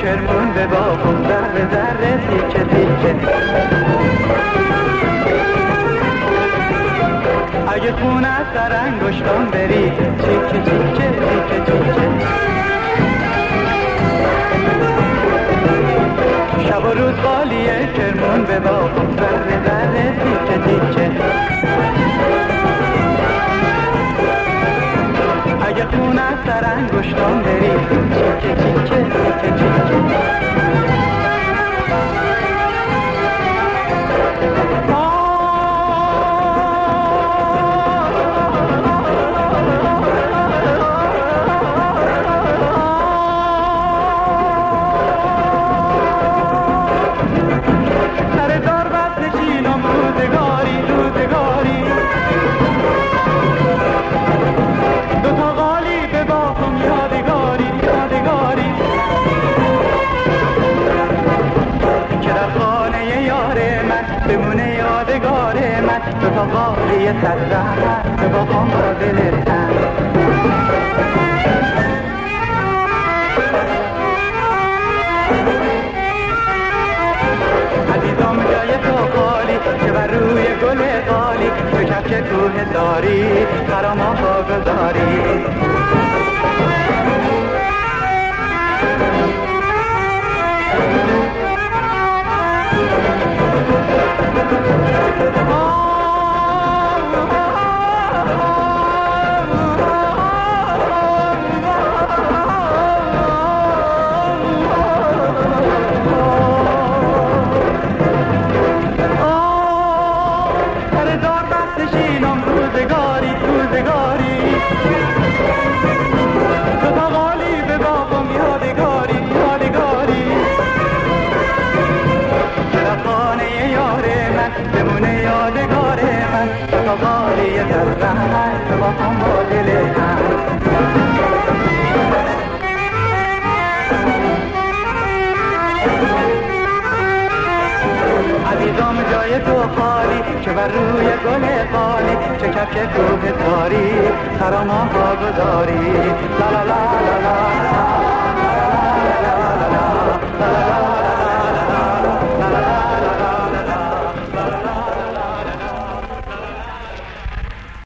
کرمون به باغم ذره ذره تیکه تیکه. اگه خون از سر انگشتان بری تیکه تیکه تیکه تیکه. شب و روز خالیه کرمون به باغم ذره ذره تیکه تیکه. اگه خون از سر انگشتان بری تیکه تیکه تیکه تیکه. بمونه یادگار من دو تا قالی سرزهر به باقام با دل تن. عزیزم جای تو خالی که بر روی گل قالی به کفش کوه داری خراما پا گذاری. بمونه یادگار من تا قالی سرزهر به باقام با دل تن. عزیزم جای تو خالی که بر روی گل قالی چه کفش کوه تاری خراما پا گذاری. لا لا لا لا لا.